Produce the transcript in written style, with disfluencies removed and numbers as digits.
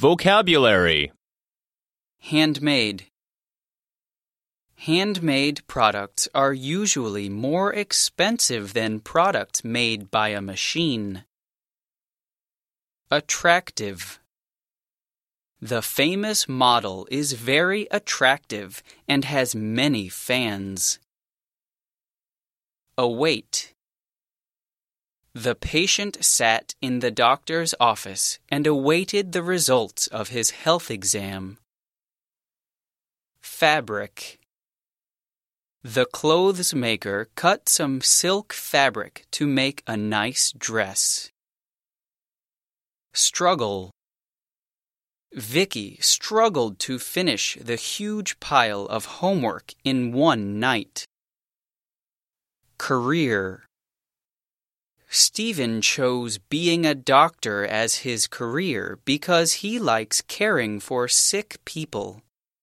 Vocabulary. Handmade. Handmade products are usually more expensive than products made by a machine. Attractive. The famous model is very attractive and has many fans. Await. The patient sat in the doctor's office and awaited the results of his health exam. Fabric. The clothes maker cut some silk fabric to make a nice dress. Struggle. Vicky struggled to finish the huge pile of homework in one night. Career. Stephen chose being a doctor as his career because he likes caring for sick people.